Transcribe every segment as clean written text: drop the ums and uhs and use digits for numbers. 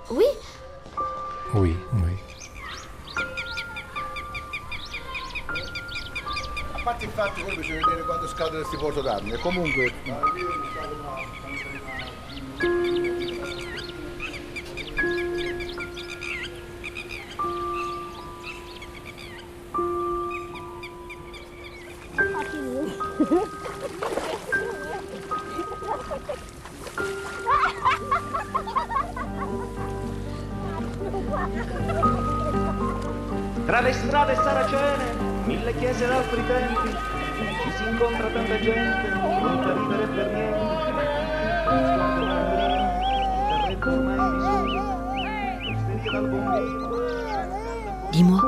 Oui. Oui. A parte il fatto che bisogna vedere quando scade questi portodanni, e comunque... Tra le strade saracene, 1000 chiese d'altri tempi, ci si incontra tanta gente, non per ridere e per niente. Lo sguardo malandrino, berretto ormai disuso, l'osteria dal bombino. Dis-moi,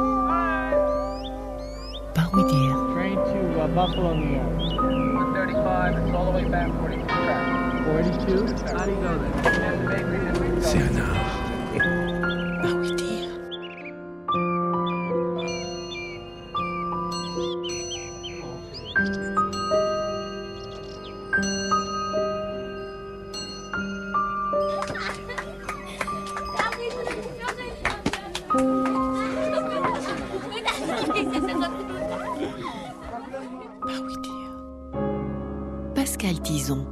par où dire? Train to Buffalo, New York. 135, it's all the way back 42 traffic. 42? How do you go there? C'est un art. Par où dire? Par où dire? Pascal Tison.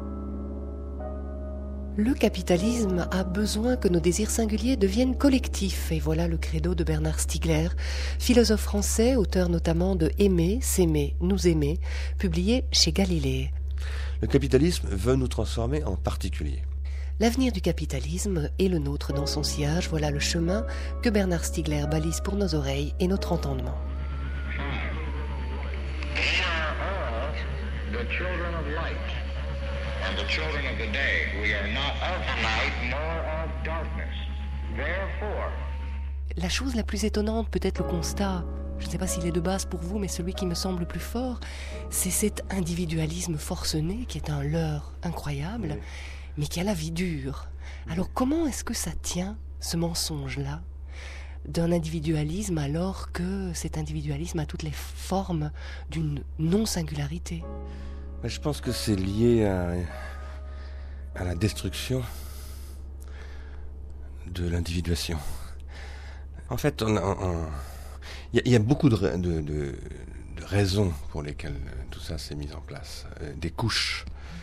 Le capitalisme a besoin que nos désirs singuliers deviennent collectifs, et voilà le credo de Bernard Stiegler, philosophe français, auteur notamment de Aimer, s'aimer, nous aimer, publié chez Galilée. Le capitalisme veut nous transformer en particuliers. L'avenir du capitalisme est le nôtre dans son sillage, voilà le chemin que Bernard Stiegler balise pour nos oreilles et notre entendement. We are all the children of light and the children of the day. We are not of night nor of darkness. Therefore, La chose la plus étonnante, peut-être le constat, je ne sais pas s'il est de base pour vous, mais celui qui me semble le plus fort, c'est cet individualisme forcené qui est un leurre incroyable, oui, mais qui a la vie dure. Alors comment est-ce que ça tient, ce mensonge-là, d'un individualisme alors que cet individualisme a toutes les formes d'une non-singularité? Je pense que c'est lié à la destruction de l'individuation. En fait, il y a beaucoup de raisons pour lesquelles tout ça s'est mis en place, des couches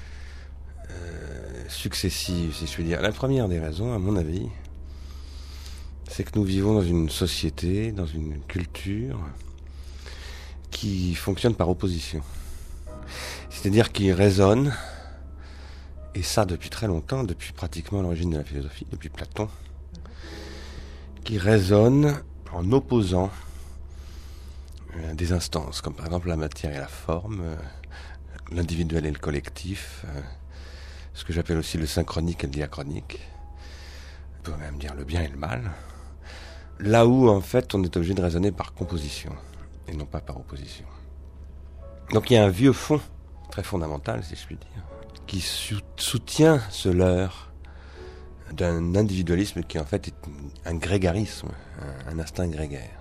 successives, si je puis dire. La première des raisons, à mon avis, c'est que nous vivons dans une société, dans une culture qui fonctionne par opposition. C'est-à-dire qui résonne, et ça depuis très longtemps, depuis pratiquement l'origine de la philosophie, depuis Platon, qui résonne en opposant des instances, comme par exemple la matière et la forme, l'individuel et le collectif, ce que j'appelle aussi le synchronique et le diachronique, on peut même dire le bien et le mal, là où en fait on est obligé de raisonner par composition, et non pas par opposition. Donc il y a un vieux fond, très fondamental si je puis dire, qui soutient ce leurre d'un individualisme qui en fait est un grégarisme, un instinct grégaire.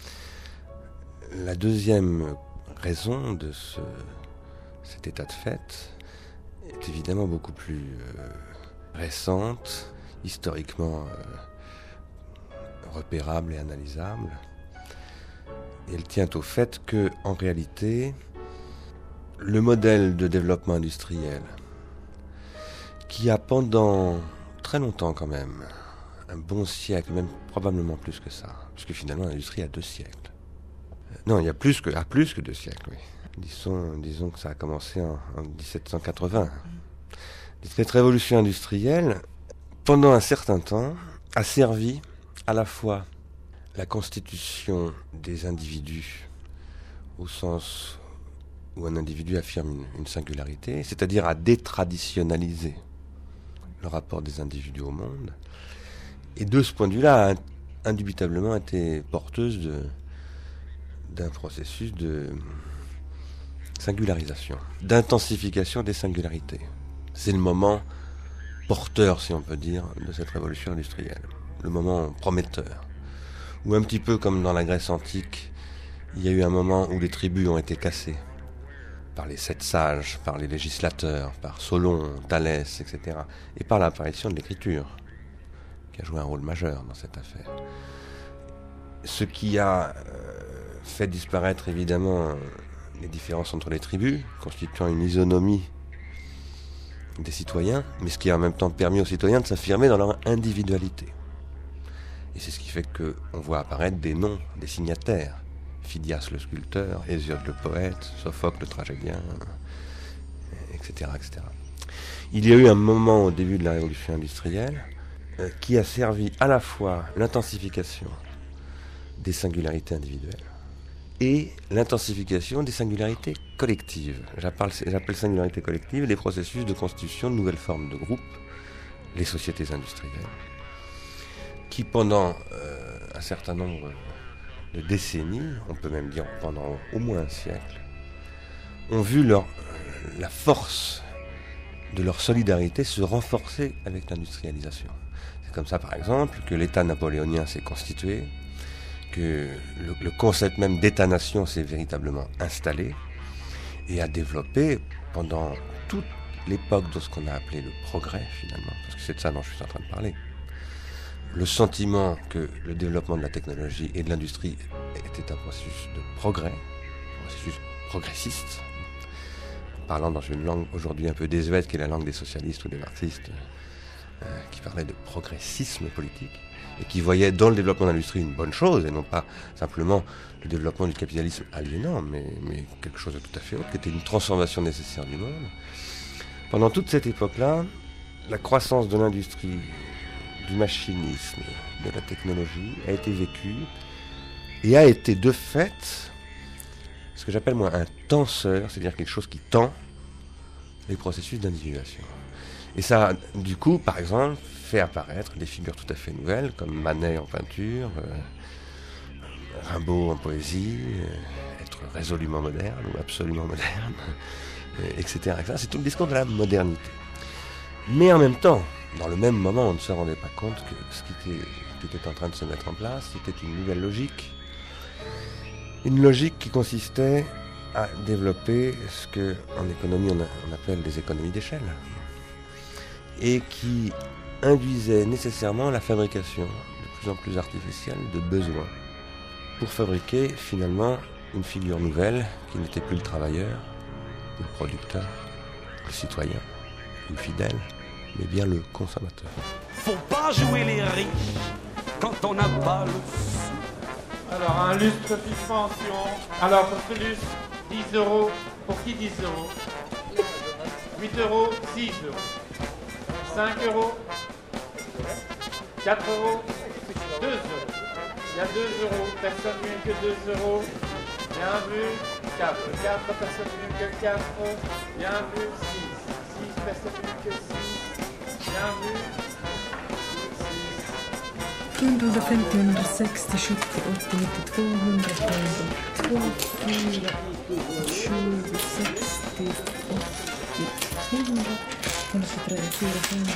La deuxième raison de cet état de fait est évidemment beaucoup plus récente, historiquement repérable et analysable. Et elle tient au fait que, en réalité, le modèle de développement industriel, qui a pendant très longtemps quand même, un bon siècle, même probablement plus que ça, puisque finalement l'industrie a 2 siècles. Non, il y a plus que 2 siècles, oui. Disons que ça a commencé en 1780. Cette révolution industrielle, pendant un certain temps, a servi à la fois la constitution des individus, au sens où un individu affirme une singularité, c'est-à-dire à détraditionnaliser le rapport des individus au monde, et de ce point de vue-là, a indubitablement été porteuse d'un processus de singularisation, d'intensification des singularités. C'est le moment porteur, si on peut dire, de cette révolution industrielle, le moment prometteur, où un petit peu comme dans la Grèce antique, il y a eu un moment où les tribus ont été cassées par les 7 sages, par les législateurs, par Solon, Thalès, etc., et par l'apparition de l'écriture, qui qui a joué un rôle majeur dans cette affaire. Ce qui a fait disparaître évidemment les différences entre les tribus, constituant une isonomie des citoyens, mais ce qui a en même temps permis aux citoyens de s'affirmer dans leur individualité. Et c'est ce qui fait qu'on voit apparaître des noms, des signataires. Phidias le sculpteur, Hésiode le poète, Sophocle le tragédien, etc., etc. Il y a eu un moment au début de la révolution industrielle qui a servi à la fois l'intensification des singularités individuelles et l'intensification des singularités collectives. J'appelle singularités collectives les processus de constitution de nouvelles formes de groupes, les sociétés industrielles, qui pendant un certain nombre de décennies, on peut même dire pendant au moins un siècle, ont vu la force de leur solidarité se renforcer avec l'industrialisation. C'est comme ça, par exemple, que l'État napoléonien s'est constitué, que le concept même d'État-nation s'est véritablement installé et a développé pendant toute l'époque de ce qu'on a appelé le progrès, finalement, parce que c'est de ça dont je suis en train de parler. Le sentiment que le développement de la technologie et de l'industrie était un processus de progrès, un processus progressiste, parlant dans une langue aujourd'hui un peu désuète qui est la langue des socialistes ou des marxistes, qui parlait de progressisme politique, et qui voyait dans le développement de l'industrie une bonne chose, et non pas simplement le développement du capitalisme aliénant, mais quelque chose de tout à fait autre, qui était une transformation nécessaire du monde. Pendant toute cette époque-là, la croissance de l'industrie, du machinisme, de la technologie a été vécue et a été de fait ce que j'appelle moi un tenseur, c'est-à-dire quelque chose qui tend les processus d'individuation. Et ça a du coup, par exemple, fait apparaître des figures tout à fait nouvelles, comme Manet en peinture, Rimbaud en poésie, être résolument moderne ou absolument moderne, etc., etc. C'est tout le discours de la modernité. Mais en même temps, dans le même moment, on ne se rendait pas compte que ce qui était en train de se mettre en place, c'était une nouvelle logique. Une logique qui consistait à développer ce qu'en économie on appelle des économies d'échelle. Et qui induisait nécessairement la fabrication de plus en plus artificielle de besoins. Pour fabriquer finalement une figure nouvelle qui n'était plus le travailleur, le producteur, le citoyen, le fidèle, mais bien le consommateur. Faut pas jouer les riches quand on n'a pas le sou. Alors, un lustre suspension. Alors, pour ce lustre, 10 €. Pour qui 10 €? 8 €, 6 €. 5 €. 4 €. 2 €. Il y a 2 €. Personne mieux que 2 €. Bien vu. 4. 4 personnes mieux que 4. Bien vu. 6. 6 personnes mieux que 6. Bien vu. 150, 160, 70, 80, 92, 100, 2, 4, 20, 60, 100, 103, 105,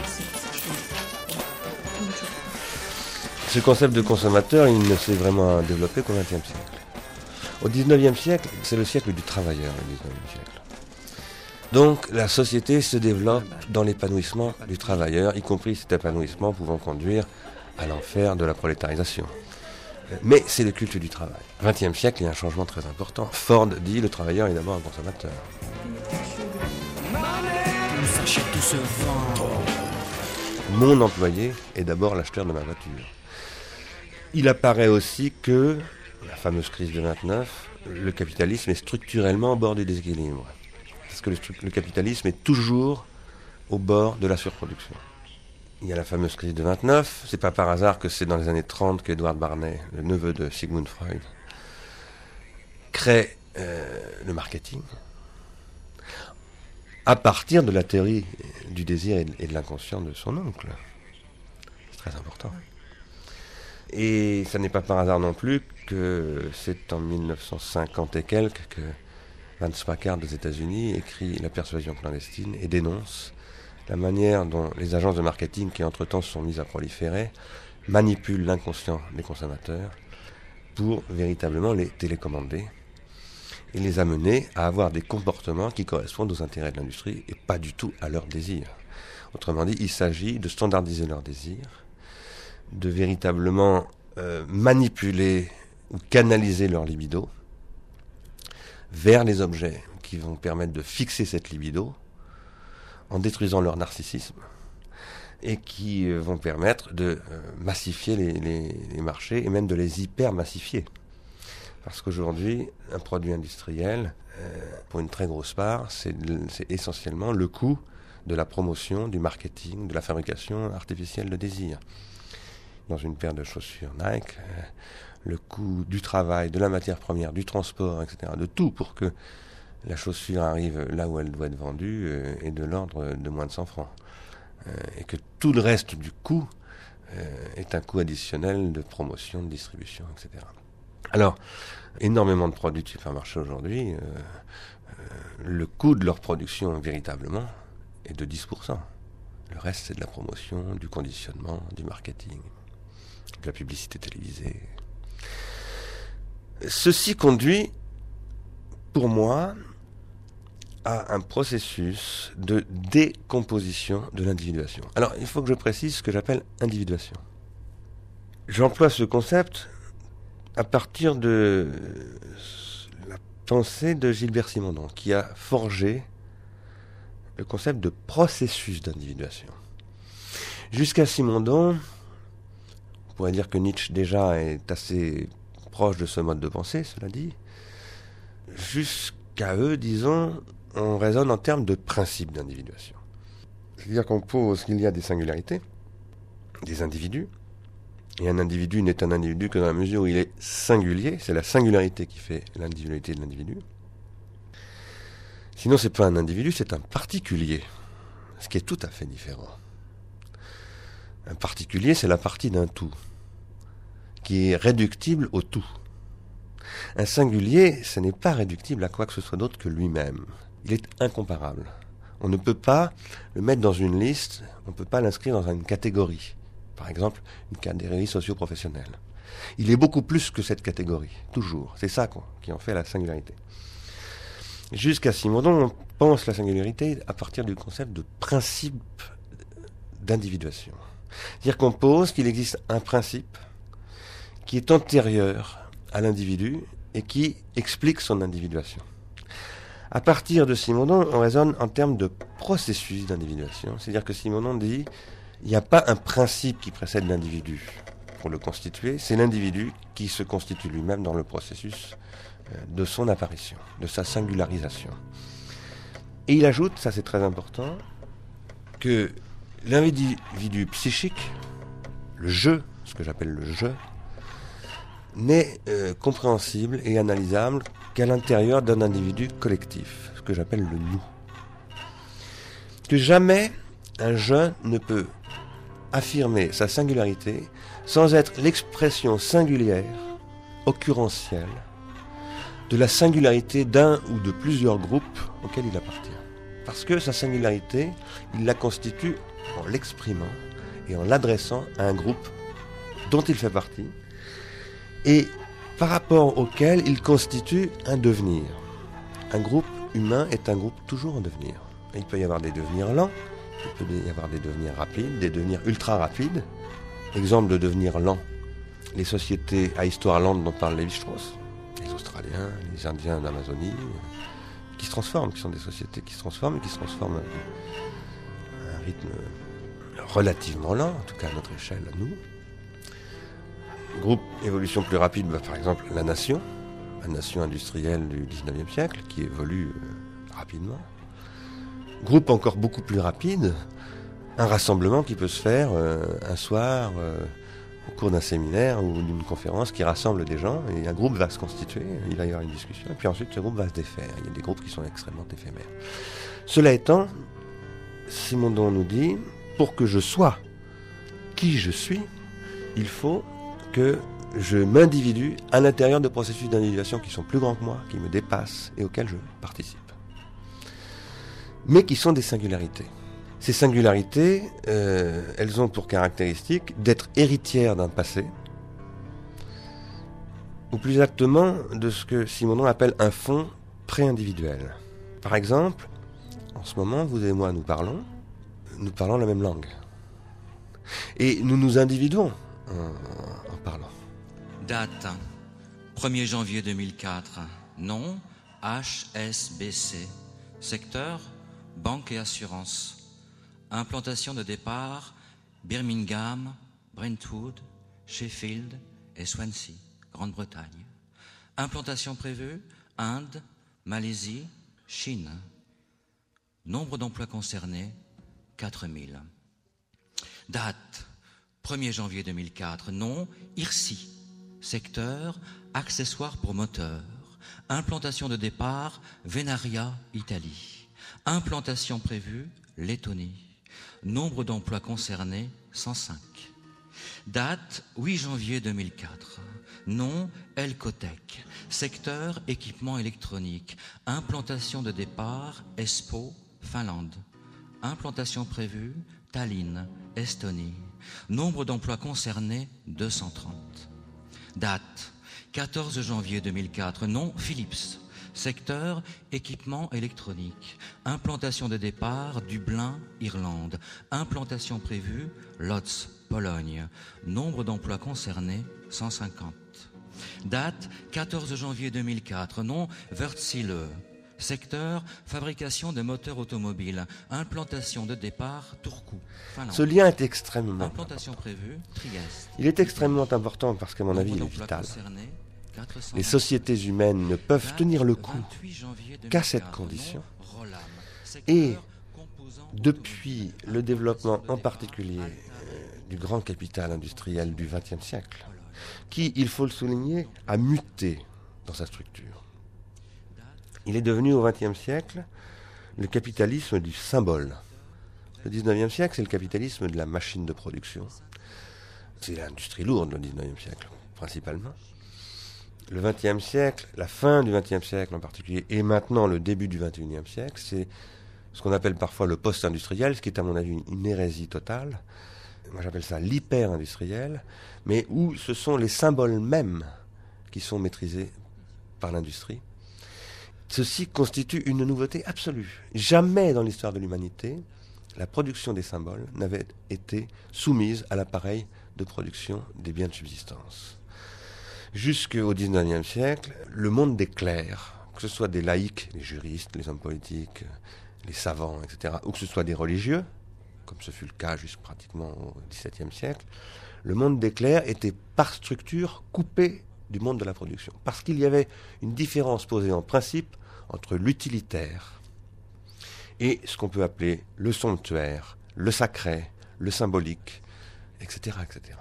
106. Ce concept de consommateur, il ne s'est vraiment développé qu'au XXe siècle. Au XIXe siècle, c'est le siècle du travailleur, le XIXe siècle. Donc la société se développe dans l'épanouissement du travailleur, y compris cet épanouissement pouvant conduire à l'enfer de la prolétarisation. Mais c'est le culte du travail. Au XXe siècle, il y a un changement très important. Ford dit le travailleur est d'abord un consommateur. Mon employé est d'abord l'acheteur de ma voiture. Il apparaît aussi que, la fameuse crise de 29, le capitalisme est structurellement au bord du déséquilibre. Parce que le capitalisme est toujours au bord de la surproduction. Il y a la fameuse crise de 29, c'est pas par hasard que c'est dans les années 30 qu'Edward Barney, le neveu de Sigmund Freud, crée le marketing à partir de la théorie du désir et de l'inconscient de son oncle. C'est très important. Et ça n'est pas par hasard non plus que c'est en 1950 et quelques que Vance Packard des États-Unis écrit La persuasion clandestine et dénonce la manière dont les agences de marketing qui entre-temps se sont mises à proliférer manipulent l'inconscient des consommateurs pour véritablement les télécommander et les amener à avoir des comportements qui correspondent aux intérêts de l'industrie et pas du tout à leurs désirs. Autrement dit, il s'agit de standardiser leurs désirs de véritablement manipuler ou canaliser leur libido vers les objets qui vont permettre de fixer cette libido en détruisant leur narcissisme et qui vont permettre de massifier les marchés et même de les hyper-massifier. Parce qu'aujourd'hui, un produit industriel, pour une très grosse part, c'est essentiellement le coût de la promotion, du marketing, de la fabrication artificielle de désir. Dans une paire de chaussures Nike, le coût du travail, de la matière première, du transport, etc., de tout pour que la chaussure arrive là où elle doit être vendue est de l'ordre de moins de 100 francs. Et que tout le reste du coût est un coût additionnel de promotion, de distribution, etc. Alors, énormément de produits de supermarché aujourd'hui, le coût de leur production véritablement est de 10%. Le reste, c'est de la promotion, du conditionnement, du marketing, de la publicité télévisée. Ceci conduit, pour moi, à un processus de décomposition de l'individuation. Alors, il faut que je précise ce que j'appelle individuation. J'emploie ce concept à partir de la pensée de Gilbert Simondon, qui a forgé le concept de processus d'individuation. Jusqu'à Simondon, on pourrait dire que Nietzsche déjà est assez proche de ce mode de pensée, cela dit. Jusqu'à eux, disons, on raisonne en termes de principe d'individuation. C'est-à-dire qu'on pose qu'il y a des singularités, des individus, et un individu n'est un individu que dans la mesure où il est singulier, c'est la singularité qui fait l'individualité de l'individu. Sinon, c'est pas un individu, c'est un particulier, ce qui est tout à fait différent. Un particulier, c'est la partie d'un tout, qui est réductible au tout. Un singulier, ce n'est pas réductible à quoi que ce soit d'autre que lui-même. Il est incomparable. On ne peut pas le mettre dans une liste, on ne peut pas l'inscrire dans une catégorie. Par exemple, une catégorie socio-professionnelle. Il est beaucoup plus que cette catégorie, toujours. C'est ça qui en fait la singularité. Jusqu'à Simondon, on pense la singularité à partir du concept de principe d'individuation. C'est-à-dire qu'on pose qu'il existe un principe qui est antérieur à l'individu et qui explique son individuation. À partir de Simondon, on raisonne en termes de processus d'individuation. C'est-à-dire que Simondon dit il n'y a pas un principe qui précède l'individu pour le constituer, c'est l'individu qui se constitue lui-même dans le processus de son apparition, de sa singularisation. Et il ajoute, ça c'est très important, que l'individu psychique, le je, ce que j'appelle le je, n'est compréhensible et analysable qu'à l'intérieur d'un individu collectif, ce que j'appelle le nous. Que jamais un je ne peut affirmer sa singularité sans être l'expression singulière, occurrentielle, de la singularité d'un ou de plusieurs groupes auxquels il appartient. Parce que sa singularité, il la constitue en l'exprimant et en l'adressant à un groupe dont il fait partie, et par rapport auquel il constitue un devenir. Un groupe humain est un groupe toujours en devenir. Il peut y avoir des devenirs lents, il peut y avoir des devenirs rapides, des devenirs ultra rapides. Exemple de devenir lent, les sociétés à histoire lente dont parle Lévi-Strauss, les Australiens, les Indiens d'Amazonie, qui se transforment, qui sont des sociétés qui se transforment, et qui se transforment à un rythme relativement lent, en tout cas à notre échelle, à nous. Groupe évolution plus rapide, par exemple la nation industrielle du 19e siècle, qui évolue rapidement. Groupe encore beaucoup plus rapide, un rassemblement qui peut se faire un soir au cours d'un séminaire ou d'une conférence qui rassemble des gens, et un groupe va se constituer, il va y avoir une discussion, et puis ensuite ce groupe va se défaire. Il y a des groupes qui sont extrêmement éphémères. Cela étant, Simondon nous dit, pour que je sois qui je suis, il faut que je m'individue à l'intérieur de processus d'individuation qui sont plus grands que moi, qui me dépassent et auxquels je participe. Mais qui sont des singularités. Ces singularités, elles ont pour caractéristique d'être héritières d'un passé, ou plus exactement de ce que Simondon appelle un fond pré-individuel. Par exemple, en ce moment, vous et moi, nous parlons la même langue. Et nous nous individuons en parlant. Date 1er janvier 2004. Nom HSBC. Secteur banque et assurance. Implantation de départ Birmingham, Brentwood, Sheffield et Swansea, Grande-Bretagne. Implantation prévue Inde, Malaisie, Chine. Nombre d'emplois concernés 4000. Date 1er janvier 2004. Nom IRSI. Secteur accessoires pour moteur. Implantation de départ Venaria, Italie. Implantation prévue Lettonie. Nombre d'emplois concernés 105. Date 8 janvier 2004. Nom Elcotec. Secteur équipement électronique. Implantation de départ Espoo, Finlande. Implantation prévue Tallinn, Estonie. Nombre d'emplois concernés 230. Date 14 janvier 2004. Nom Philips. Secteur équipement électronique. Implantation de départ Dublin, Irlande. Implantation prévue Lodz, Pologne. Nombre d'emplois concernés 150. Date 14 janvier 2004. Nom Wärtsilä. Secteur fabrication de moteurs automobiles. Implantation de départ Turku, Finlande. Ce lien est extrêmement Implantation prévue Trieste. Il est extrêmement important parce qu'à mon avis, il est vital. Les sociétés humaines ne peuvent tenir le coup qu'à cette condition. Et depuis le développement en particulier du grand capital industriel du XXe siècle, qui, il faut le souligner, a muté dans sa structure. Il est devenu au XXe siècle le capitalisme du symbole. Le XIXe siècle, c'est le capitalisme de la machine de production. C'est l'industrie lourde, le XIXe siècle, principalement. Le XXe siècle, la fin du XXe siècle en particulier, et maintenant le début du XXIe siècle, c'est ce qu'on appelle parfois le post-industriel, ce qui est à mon avis une hérésie totale. Moi j'appelle ça l'hyper-industriel, mais où ce sont les symboles mêmes qui sont maîtrisés par l'industrie. Ceci constitue une nouveauté absolue. Jamais dans l'histoire de l'humanité, la production des symboles n'avait été soumise à l'appareil de production des biens de subsistance. Jusqu'au XIXe siècle, le monde des clercs, que ce soit des laïcs, les juristes, les hommes politiques, les savants, etc., ou que ce soit des religieux, comme ce fut le cas jusqu'à pratiquement au XVIIe siècle, le monde des clercs était par structure coupé du monde de la production. Parce qu'il y avait une différence posée en principe entre l'utilitaire et ce qu'on peut appeler le somptuaire, le sacré, le symbolique, etc., etc.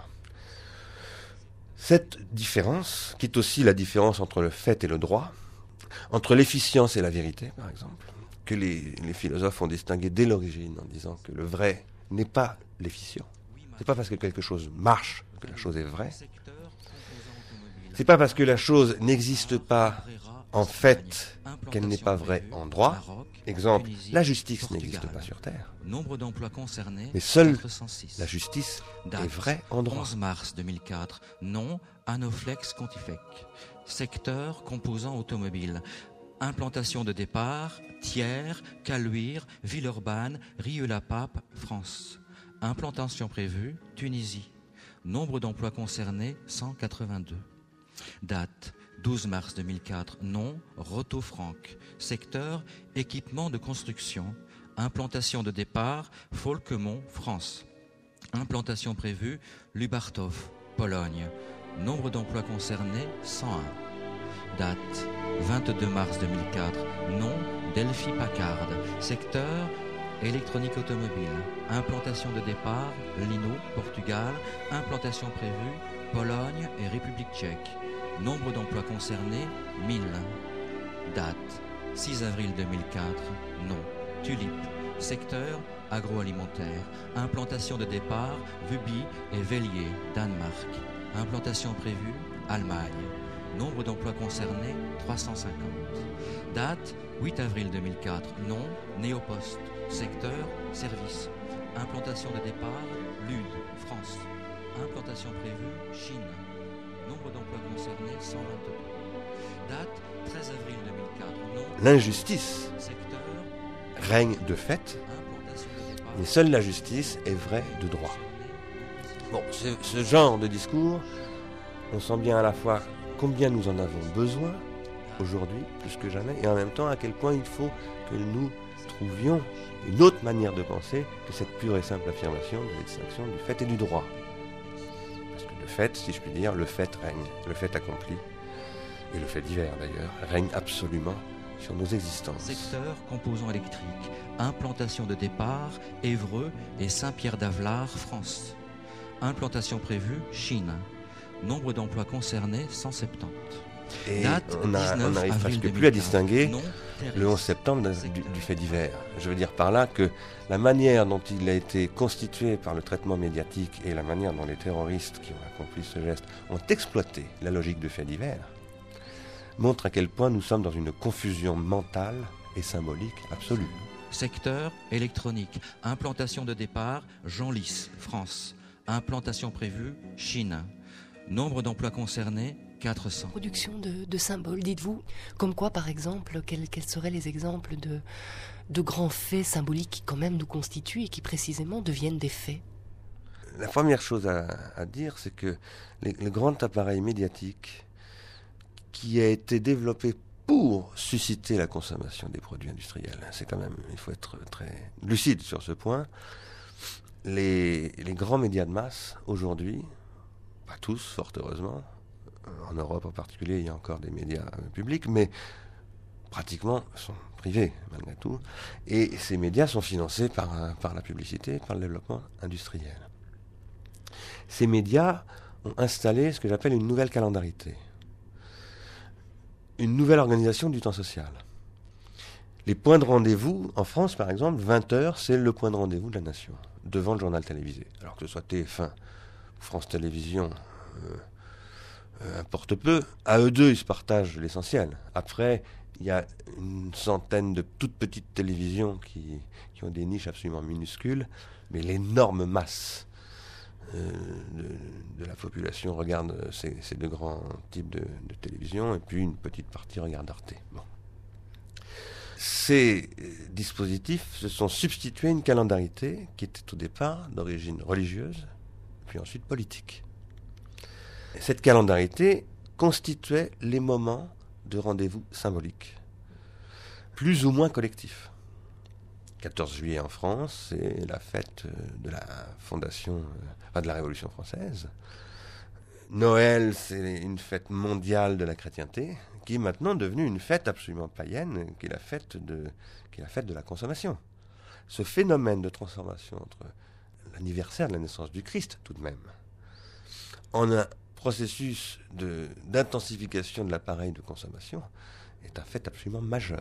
Cette différence, qui est aussi la différence entre le fait et le droit, entre l'efficience et la vérité, par exemple, que les philosophes ont distingué dès l'origine en disant que le vrai n'est pas l'efficient. C'est pas parce que quelque chose marche que la chose est vraie. C'est pas parce que la chose n'existe pas en fait qu'elle n'est pas vraie en droit. Exemple, la justice n'existe pas sur Terre. Nombre d'emplois concernés, mais seule 406. la justice est vraie en droit. 11 mars 2004. Nom Anoflex Contifec. Secteur composant automobile. Implantation de départ Thiers, Caluire, Villeurbanne, Rieux-la-Pape, France. Implantation prévue Tunisie. Nombre d'emplois concernés 182. Date 12 mars 2004. Nom Roto-Franck. Secteur équipement de construction. Implantation de départ Folquemont, France. Implantation prévue Lubartov, Pologne. Nombre d'emplois concernés 101. Date 22 mars 2004. Nom Delphi Packard. Secteur électronique automobile. Implantation de départ Lino, Portugal. Implantation prévue Pologne et République tchèque. Nombre d'emplois concernés 1000. Date 6 avril 2004. Nom Tulipe. Secteur agroalimentaire. Implantation de départ Vuby et Vélier, Danemark. Implantation prévue Allemagne. Nombre d'emplois concernés 350. Date 8 avril 2004. Nom Néopost. Secteur service. Implantation de départ Lude, France. Implantation prévue Chine. Nombre d'emplois concernés 122. Date 13 avril 2004. Nom L'injustice secteur règne de fait, mais seule la justice est vraie de droit. Bon, ce genre de discours, on sent bien à la fois combien nous en avons besoin aujourd'hui, plus que jamais, et en même temps à quel point il faut que nous trouvions une autre manière de penser que cette pure et simple affirmation de la distinction du fait et du droit. Parce que le fait, si je puis dire, le fait règne, le fait accompli, et le fait divers d'ailleurs, règne absolument sur nos existences. Secteur, composants électriques, implantation de départ, Évreux et Saint-Pierre-d'Avelard, France. Implantation prévue, Chine. Nombre d'emplois concernés, 170. Et Date, on 19 n'arrive avril presque 2015. plus à distinguer Nom, le 11 septembre du fait divers. Je veux dire par là que la manière dont il a été constitué par le traitement médiatique et la manière dont les terroristes qui ont accompli ce geste ont exploité la logique de fait divers montre à quel point nous sommes dans une confusion mentale et symbolique absolue. Secteur électronique. Implantation de départ, Genlis, France. Implantation prévue, Chine. Nombre d'emplois concernés, 400. Production de symboles, dites-vous. Comme quoi, par exemple, quels seraient les exemples de grands faits symboliques qui quand même nous constituent et qui précisément deviennent des faits? La première chose à dire, c'est que le grand appareil médiatique qui a été développé pour susciter la consommation des produits industriels, c'est quand même, il faut être très lucide sur ce point. Les grands médias de masse, aujourd'hui, pas tous, fort heureusement, en Europe en particulier, il y a encore des médias publics, mais pratiquement sont privés, malgré tout. Et ces médias sont financés par la publicité, par le développement industriel. Ces médias ont installé ce que j'appelle une nouvelle calendarité, une nouvelle organisation du temps social. Les points de rendez-vous, en France par exemple, 20h, c'est le point de rendez-vous de la nation, devant le journal télévisé. Alors que ce soit TF1 ou France Télévisions, importe peu, à eux deux, ils se partagent l'essentiel. Après, il y a une centaine de toutes petites télévisions qui ont des niches absolument minuscules, mais l'énorme masse de la population regarde ces deux grands types de télévision, et puis une petite partie regarde Arte. Bon. Ces dispositifs se sont substitués à une calendarité qui était au départ d'origine religieuse, puis ensuite politique. Et cette calendarité constituait les moments de rendez-vous symboliques, plus ou moins collectifs. 14 juillet en France, c'est la fête de la fondation, de la Révolution française. Noël, c'est une fête mondiale de la chrétienté, qui est maintenant devenue une fête absolument païenne, qui est la fête de la consommation. Ce phénomène de transformation entre l'anniversaire de la naissance du Christ, tout de même, en un processus d'intensification de l'appareil de consommation, est un fait absolument majeur.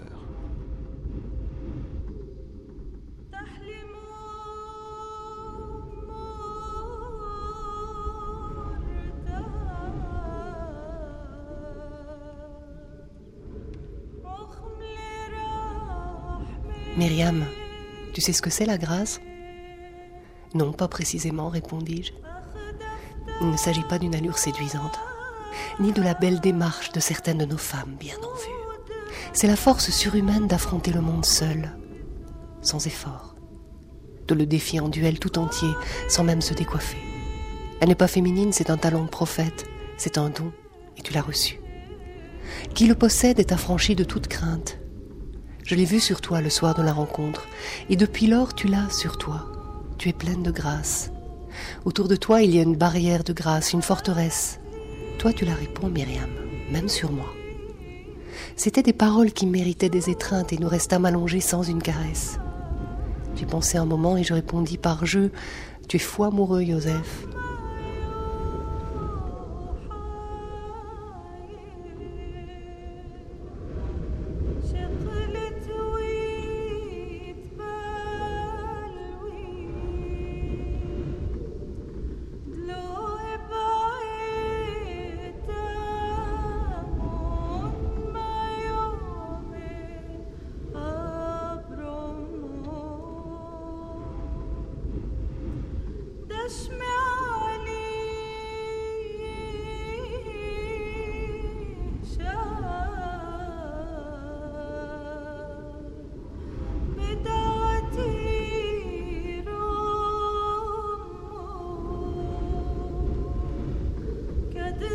Myriam, tu sais ce que c'est la grâce? Non, pas précisément, répondis-je. Il ne s'agit pas d'une allure séduisante, ni de la belle démarche de certaines de nos femmes bien en vue. C'est la force surhumaine d'affronter le monde seul, sans effort, de le défier en duel tout entier, sans même se décoiffer. Elle n'est pas féminine, c'est un talent de prophète, c'est un don, et tu l'as reçu. Qui le possède est affranchi de toute crainte. Je l'ai vu sur toi le soir de la rencontre, et depuis lors tu l'as sur toi. Tu es pleine de grâce. Autour de toi, il y a une barrière de grâce, une forteresse. Toi, tu la réponds, Myriam, même sur moi. C'étaient des paroles qui méritaient des étreintes et nous restâmes allongés sans une caresse. J'ai pensé un moment et je répondis par jeu, tu es fou amoureux, Joseph.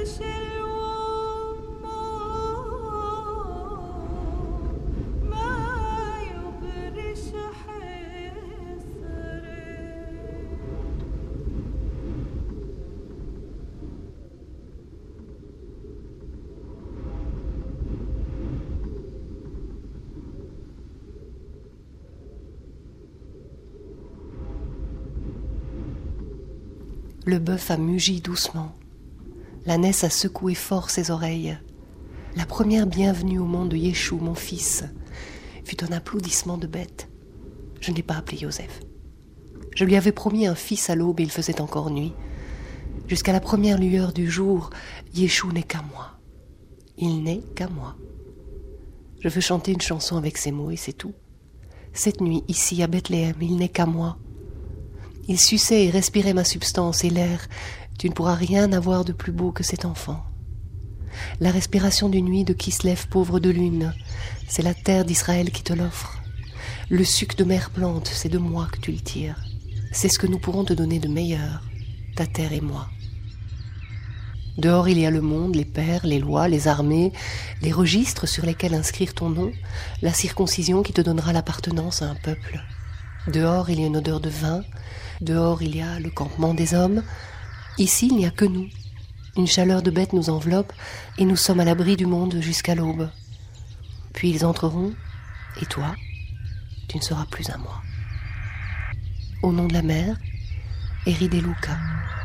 Le bœuf a mugi doucement. L'ânesse a secoué fort ses oreilles. La première bienvenue au monde de Yeshou, mon fils, fut un applaudissement de bête. Je ne l'ai pas appelé Joseph. Je lui avais promis un fils à l'aube et il faisait encore nuit. Jusqu'à la première lueur du jour, Yeshou n'est qu'à moi. Il n'est qu'à moi. Je veux chanter une chanson avec ces mots et c'est tout. Cette nuit, ici à Bethléem, il n'est qu'à moi. Il suçait et respirait ma substance et l'air. Tu ne pourras rien avoir de plus beau que cet enfant. La respiration d'une nuit de Kislev, pauvre de lune, c'est la terre d'Israël qui te l'offre. Le suc de mer plante, c'est de moi que tu le tires. C'est ce que nous pourrons te donner de meilleur, ta terre et moi. Dehors, il y a le monde, les pères, les lois, les armées, les registres sur lesquels inscrire ton nom, la circoncision qui te donnera l'appartenance à un peuple. Dehors, il y a une odeur de vin. Dehors, il y a le campement des hommes. Ici, il n'y a que nous. Une chaleur de bête nous enveloppe et nous sommes à l'abri du monde jusqu'à l'aube. Puis ils entreront, et toi, tu ne seras plus à moi. Au nom de la mer, Eri de Luca.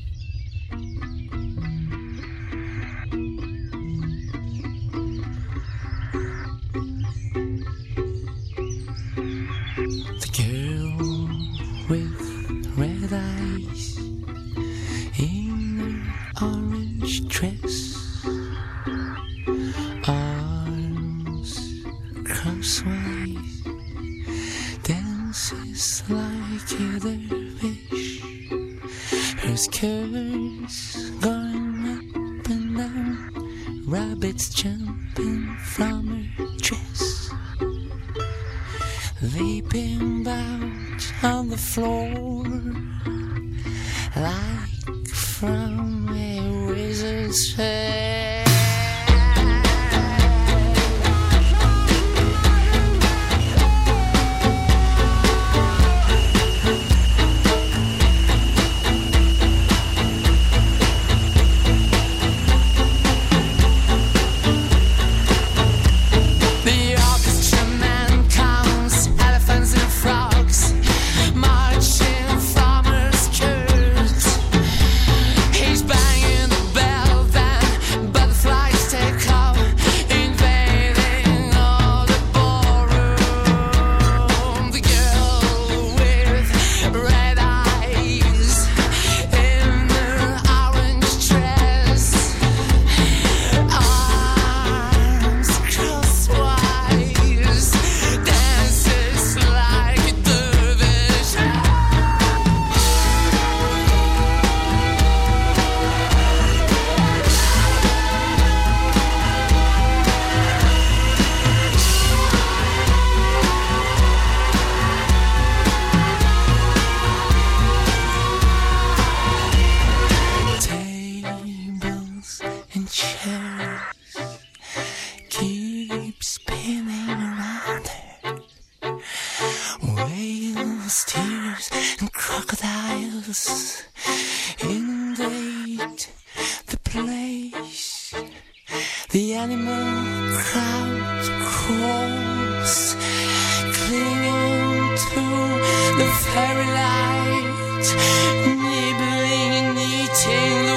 The girl with red eyes in an orange dress, arms crosswise, dances like a dervish, her skirts going up and down, rabbits jumping from her dress, leaping about on the floor like from a wizard's head. The animal crowd calls, clinging to the fairy light, nibbling and eating the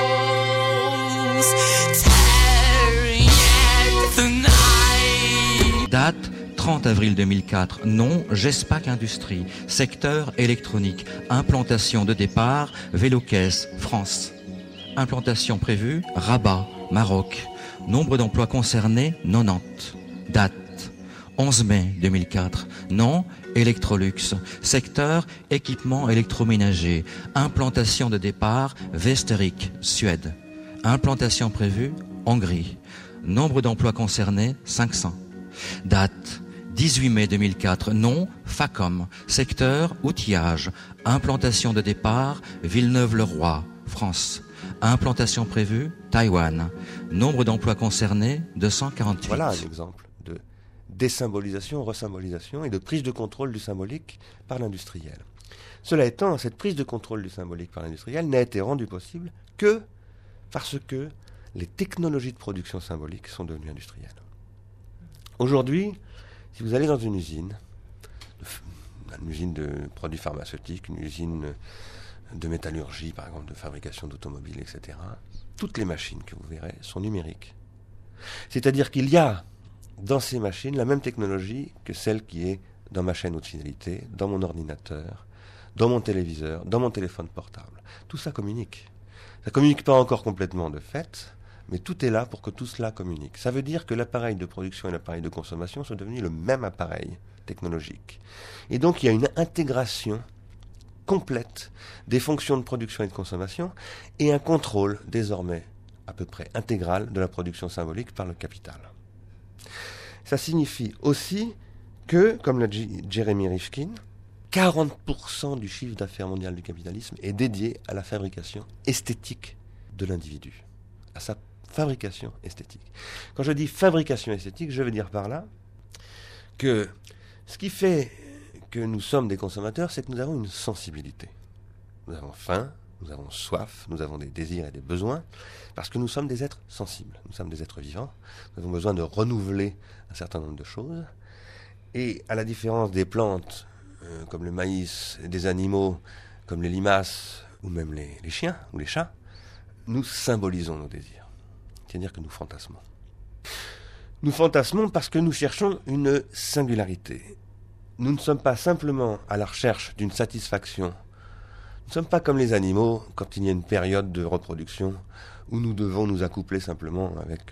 walls, tearing at the night. Date 30 avril 2004. Nom GESPAC Industrie. Secteur électronique. Implantation de départ Vélo-Caisse, France. Implantation prévue Rabat, Maroc. Nombre d'emplois concernés 90. Date 11 mai 2004. Nom Electrolux. Secteur équipement électroménager. Implantation de départ Västervik, Suède. Implantation prévue Hongrie. Nombre d'emplois concernés 500. Date 18 mai 2004. Nom Facom. Secteur outillage. Implantation de départ Villeneuve-le-Roi, France. Implantation prévue, Taïwan. Nombre d'emplois concernés, 248. Voilà un exemple de désymbolisation, resymbolisation et de prise de contrôle du symbolique par l'industriel. Cela étant, cette prise de contrôle du symbolique par l'industriel n'a été rendue possible que parce que les technologies de production symbolique sont devenues industrielles. Aujourd'hui, si vous allez dans une usine de produits pharmaceutiques, une usine de métallurgie, par exemple, de fabrication d'automobiles, etc., toutes les machines que vous verrez sont numériques. C'est-à-dire qu'il y a dans ces machines la même technologie que celle qui est dans ma chaîne haute fidélité, dans mon ordinateur, dans mon téléviseur, dans mon téléphone portable. Tout ça communique. Ça ne communique pas encore complètement de fait, mais tout est là pour que tout cela communique. Ça veut dire que l'appareil de production et l'appareil de consommation sont devenus le même appareil technologique. Et donc il y a une intégration complète des fonctions de production et de consommation et un contrôle désormais à peu près intégral de la production symbolique par le capital. Ça signifie aussi que, comme l'a dit Jeremy Rifkin, 40% du chiffre d'affaires mondial du capitalisme est dédié à la fabrication esthétique de l'individu, à sa fabrication esthétique. Quand je dis fabrication esthétique, je veux dire par là que ce qui fait que nous sommes des consommateurs, c'est que nous avons une sensibilité. Nous avons faim, nous avons soif, nous avons des désirs et des besoins, parce que nous sommes des êtres sensibles, nous sommes des êtres vivants, nous avons besoin de renouveler un certain nombre de choses, et à la différence des plantes, comme le maïs, et des animaux, comme les limaces, ou même les chiens, ou les chats, nous symbolisons nos désirs, c'est-à-dire que nous fantasmons. Nous fantasmons parce que nous cherchons une singularité. Nous ne sommes pas simplement à la recherche d'une satisfaction. Nous ne sommes pas comme les animaux quand il y a une période de reproduction où nous devons nous accoupler simplement avec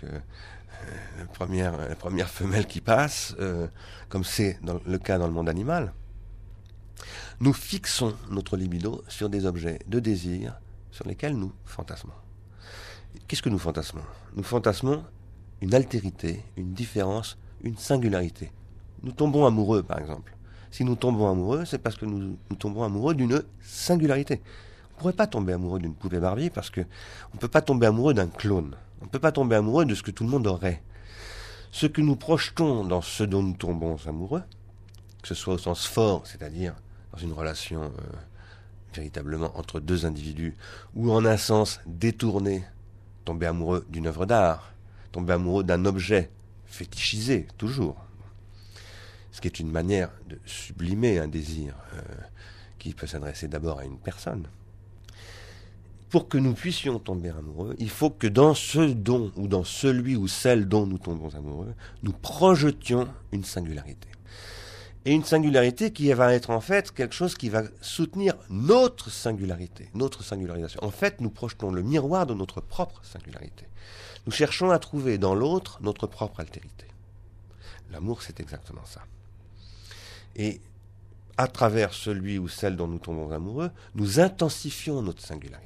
la première femelle qui passe, comme c'est le cas dans le monde animal. Nous fixons notre libido sur des objets de désir sur lesquels nous fantasmons. Qu'est-ce que nous fantasmons ? Nous fantasmons une altérité, une différence, une singularité. Nous tombons amoureux, par exemple. Si nous tombons amoureux, c'est parce que nous tombons amoureux d'une singularité. On ne pourrait pas tomber amoureux d'une poupée Barbie parce qu'on ne peut pas tomber amoureux d'un clone. On ne peut pas tomber amoureux de ce que tout le monde aurait. Ce que nous projetons dans ce dont nous tombons amoureux, que ce soit au sens fort, c'est-à-dire dans une relation véritablement entre deux individus, ou en un sens détourné, tomber amoureux d'une œuvre d'art, tomber amoureux d'un objet, fétichisé, toujours. Ce qui est une manière de sublimer un désir qui peut s'adresser d'abord à une personne. Pour que nous puissions tomber amoureux, il faut que dans ce dont, ou dans celui ou celle dont nous tombons amoureux, nous projetions une singularité. Et une singularité qui va être en fait quelque chose qui va soutenir notre singularité, notre singularisation. En fait, nous projetons le miroir de notre propre singularité. Nous cherchons à trouver dans l'autre notre propre altérité. L'amour, c'est exactement ça. Et à travers celui ou celle dont nous tombons amoureux, nous intensifions notre singularité.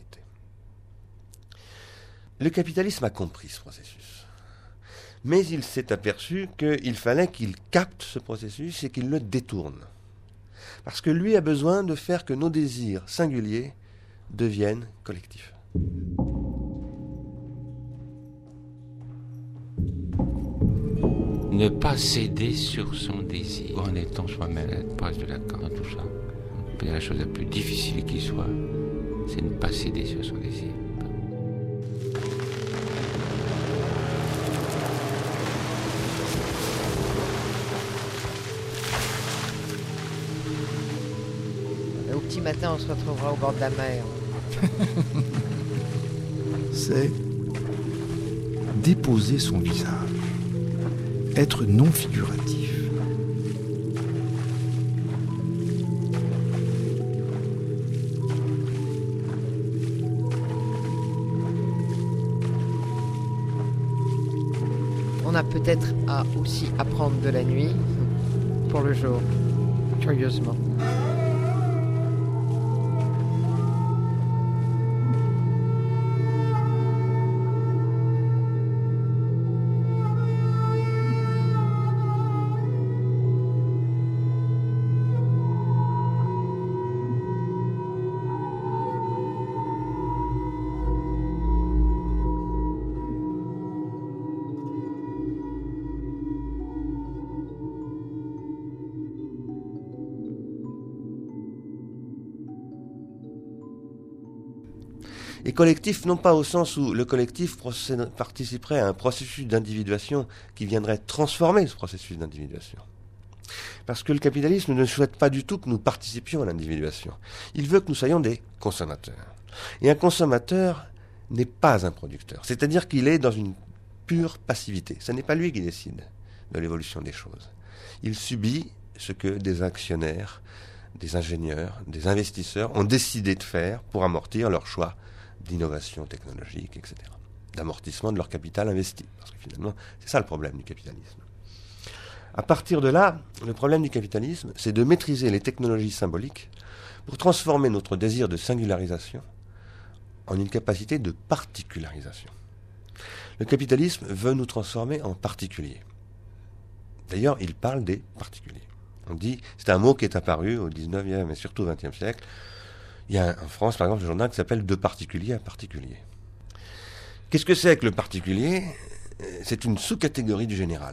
Le capitalisme a compris ce processus. Mais il s'est aperçu qu'il fallait qu'il capte ce processus et qu'il le détourne. Parce que lui a besoin de faire que nos désirs singuliers deviennent collectifs. Ne pas céder sur son désir. En étant soi-même à la base de Lacan, tout ça. La chose la plus difficile qui soit, c'est ne pas céder sur son désir. Au petit matin, on se retrouvera au bord de la mer. C'est déposer son visage. Être non figuratif. On a peut-être à aussi apprendre de la nuit pour le jour, curieusement. Et collectif, non pas au sens où le collectif participerait à un processus d'individuation qui viendrait transformer ce processus d'individuation. Parce que le capitalisme ne souhaite pas du tout que nous participions à l'individuation. Il veut que nous soyons des consommateurs. Et un consommateur n'est pas un producteur. C'est-à-dire qu'il est dans une pure passivité. Ce n'est pas lui qui décide de l'évolution des choses. Il subit ce que des actionnaires, des ingénieurs, des investisseurs ont décidé de faire pour amortir leur choix d'innovation technologique, etc. D'amortissement de leur capital investi. Parce que finalement, c'est ça le problème du capitalisme. À partir de là, le problème du capitalisme, c'est de maîtriser les technologies symboliques pour transformer notre désir de singularisation en une capacité de particularisation. Le capitalisme veut nous transformer en particuliers. D'ailleurs, il parle des particuliers. On dit, c'est un mot qui est apparu au 19e et surtout au 20e siècle. Il y a en France, par exemple, un journal qui s'appelle « De particulier à particulier ». Qu'est-ce que c'est que le particulier ? C'est une sous-catégorie du général.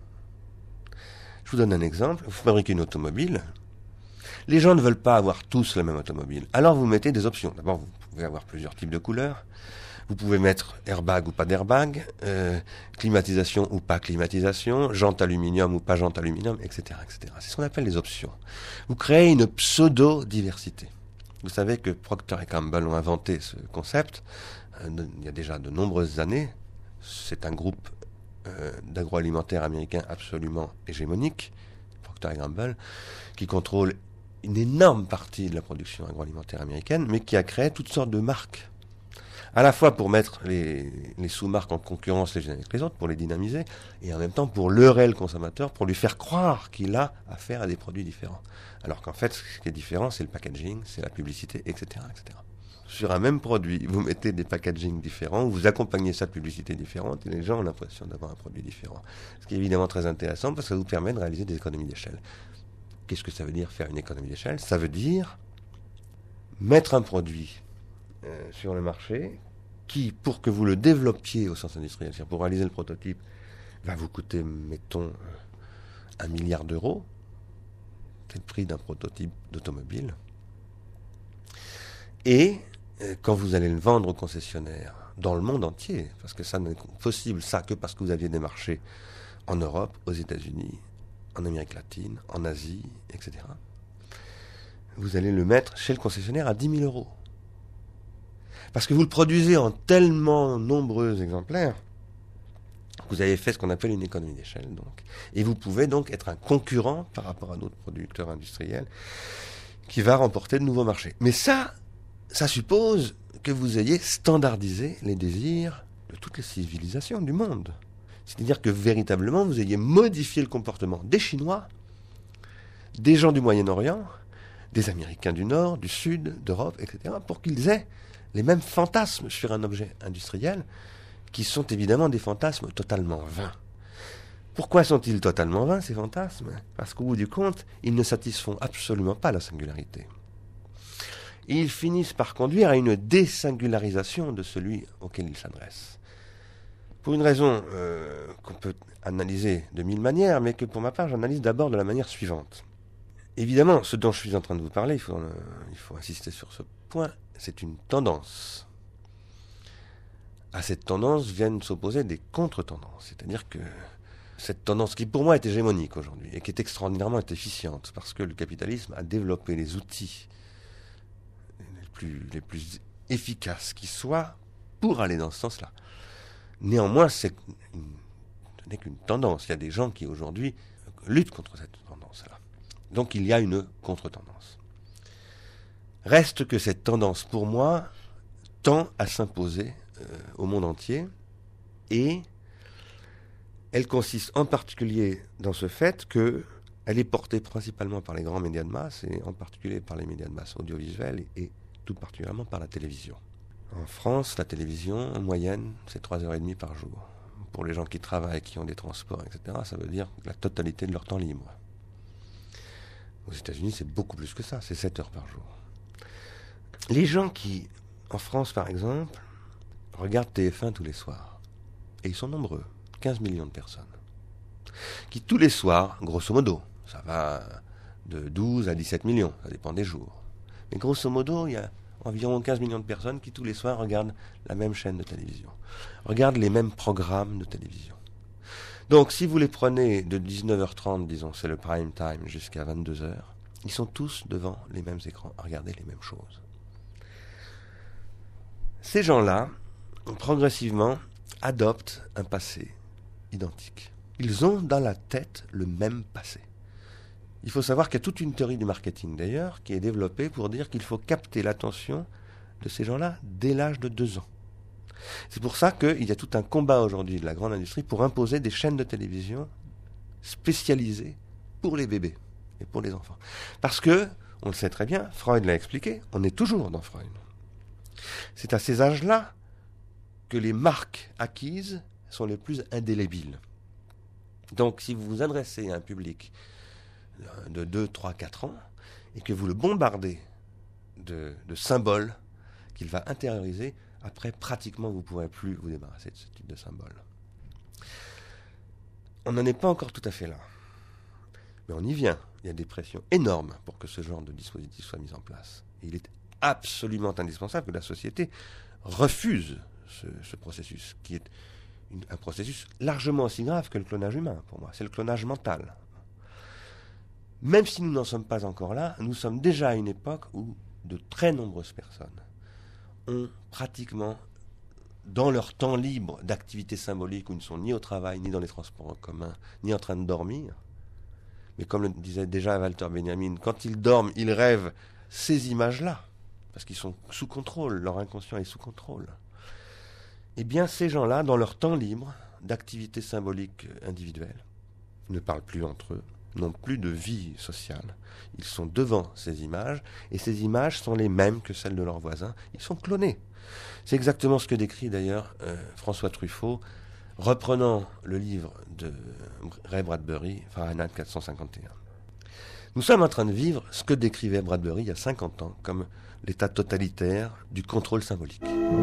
Je vous donne un exemple. Vous fabriquez une automobile. Les gens ne veulent pas avoir tous la même automobile. Alors vous mettez des options. D'abord, vous pouvez avoir plusieurs types de couleurs. Vous pouvez mettre airbag ou pas d'airbag, climatisation ou pas climatisation, jante aluminium ou pas jante aluminium, etc., etc. C'est ce qu'on appelle les options. Vous créez une pseudo-diversité. Vous savez que Procter & Gamble ont inventé ce concept il y a déjà de nombreuses années. C'est un groupe d'agroalimentaire américain absolument hégémonique, Procter & Gamble, qui contrôle une énorme partie de la production agroalimentaire américaine, mais qui a créé toutes sortes de marques. À la fois pour mettre les sous-marques en concurrence les unes avec les autres, pour les dynamiser, et en même temps pour leurrer le consommateur, pour lui faire croire qu'il a affaire à des produits différents. Alors qu'en fait, ce qui est différent, c'est le packaging, c'est la publicité, etc., etc. Sur un même produit, vous mettez des packagings différents, vous accompagnez ça de publicités différentes, et les gens ont l'impression d'avoir un produit différent. Ce qui est évidemment très intéressant, parce que ça vous permet de réaliser des économies d'échelle. Qu'est-ce que ça veut dire, faire une économie d'échelle ? Ça veut dire mettre un produit sur le marché qui, pour que vous le développiez au sens industriel, c'est-à-dire pour réaliser le prototype, va vous coûter, mettons, 1 milliard d'euros. C'est le prix d'un prototype d'automobile. Et quand vous allez le vendre aux concessionnaires dans le monde entier, parce que ça n'est possible ça que parce que vous aviez des marchés en Europe, aux États-Unis, en Amérique latine, en Asie, etc. Vous allez le mettre chez le concessionnaire à 10 000 euros. Parce que vous le produisez en tellement nombreux exemplaires, vous avez fait ce qu'on appelle une économie d'échelle, donc. Et vous pouvez donc être un concurrent par rapport à d'autres producteurs industriels qui va remporter de nouveaux marchés. Mais ça suppose que vous ayez standardisé les désirs de toutes les civilisations du monde. C'est-à-dire que véritablement, vous ayez modifié le comportement des Chinois, des gens du Moyen-Orient, des Américains du Nord, du Sud, d'Europe, etc., pour qu'ils aient les mêmes fantasmes sur un objet industriel, qui sont évidemment des fantasmes totalement vains. Pourquoi sont-ils totalement vains, ces fantasmes ? Parce qu'au bout du compte, ils ne satisfont absolument pas la singularité. Et ils finissent par conduire à une désingularisation de celui auquel ils s'adressent. Pour une raison qu'on peut analyser de 1000 manières, mais que pour ma part, j'analyse d'abord de la manière suivante. Évidemment, ce dont je suis en train de vous parler, il faut insister sur ce point, c'est une tendance. À cette tendance viennent s'opposer des contre-tendances. C'est-à-dire que cette tendance qui pour moi est hégémonique aujourd'hui et qui est extraordinairement efficiente parce que le capitalisme a développé les outils les plus efficaces qui soient pour aller dans ce sens-là. Néanmoins, ce n'est qu'une tendance. Il y a des gens qui aujourd'hui luttent contre cette tendance-là. Donc il y a une contre-tendance. Reste que cette tendance, pour moi, tend à s'imposer au monde entier, et elle consiste en particulier dans ce fait qu'elle est portée principalement par les grands médias de masse, et en particulier par les médias de masse audiovisuels, et tout particulièrement par la télévision. En France, la télévision, en moyenne, c'est 3h30 par jour. Pour les gens qui travaillent, qui ont des transports, etc., ça veut dire la totalité de leur temps libre. Aux États-Unis, c'est beaucoup plus que ça, c'est 7 heures par jour. Les gens qui, en France par exemple, regardent TF1 tous les soirs, et ils sont nombreux, 15 millions de personnes, qui tous les soirs, grosso modo, ça va de 12 à 17 millions, ça dépend des jours, mais grosso modo, il y a environ 15 millions de personnes qui tous les soirs regardent la même chaîne de télévision, regardent les mêmes programmes de télévision. Donc si vous les prenez de 19h30, disons, c'est le prime time, jusqu'à 22h, ils sont tous devant les mêmes écrans, à regarder les mêmes choses. Ces gens-là, progressivement, adoptent un passé identique. Ils ont dans la tête le même passé. Il faut savoir qu'il y a toute une théorie du marketing, d'ailleurs, qui est développée pour dire qu'il faut capter l'attention de ces gens-là dès l'âge de 2 ans. C'est pour ça qu'il y a tout un combat aujourd'hui de la grande industrie pour imposer des chaînes de télévision spécialisées pour les bébés et pour les enfants. Parce que, on le sait très bien, Freud l'a expliqué, on est toujours dans Freud. C'est à ces âges-là que les marques acquises sont les plus indélébiles. Donc, si vous vous adressez à un public de 2, 3, 4 ans et que vous le bombardez de symboles qu'il va intérioriser, après, pratiquement, vous ne pourrez plus vous débarrasser de ce type de symbole. On n'en est pas encore tout à fait là. Mais on y vient. Il y a des pressions énormes pour que ce genre de dispositif soit mis en place. Et il est absolument indispensable que la société refuse ce processus, qui est un processus largement aussi grave que le clonage humain, pour moi. C'est le clonage mental. Même si nous n'en sommes pas encore là, nous sommes déjà à une époque où de très nombreuses personnes ont pratiquement, dans leur temps libre d'activités symboliques où ils ne sont ni au travail, ni dans les transports en commun, ni en train de dormir, mais comme le disait déjà Walter Benjamin, quand ils dorment, ils rêvent ces images-là, parce qu'ils sont sous contrôle, leur inconscient est sous contrôle. Eh bien, ces gens-là, dans leur temps libre d'activités symboliques individuelles, ne parlent plus entre eux, n'ont plus de vie sociale. Ils sont devant ces images, et ces images sont les mêmes que celles de leurs voisins. Ils sont clonés. C'est exactement ce que décrit d'ailleurs François Truffaut, reprenant le livre de Ray Bradbury, Fahrenheit 451. Nous sommes en train de vivre ce que décrivait Bradbury il y a 50 ans comme l'état totalitaire du contrôle symbolique.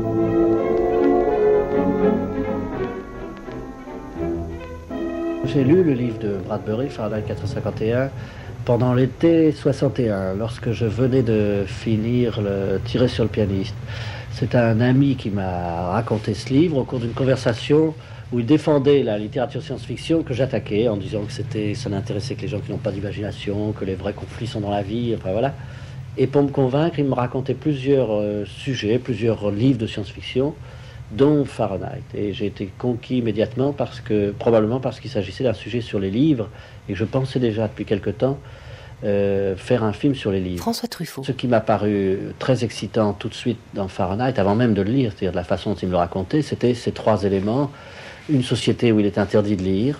J'ai lu le livre de Bradbury, Fahrenheit 451, pendant l'été 61, lorsque je venais de finir le Tirer sur le pianiste. C'est un ami qui m'a raconté ce livre au cours d'une conversation où il défendait la littérature science-fiction que j'attaquais en disant que ça n'intéressait que les gens qui n'ont pas d'imagination, que les vrais conflits sont dans la vie, enfin voilà. Et pour me convaincre, il me racontait plusieurs sujets, plusieurs livres de science-fiction, dont Fahrenheit. Et j'ai été conquis immédiatement probablement parce qu'il s'agissait d'un sujet sur les livres, et je pensais déjà depuis quelque temps faire un film sur les livres. François Truffaut. Ce qui m'a paru très excitant tout de suite dans Fahrenheit, avant même de le lire, c'est-à-dire de la façon dont il me le racontait, c'était ces 3 éléments. Une société où il est interdit de lire,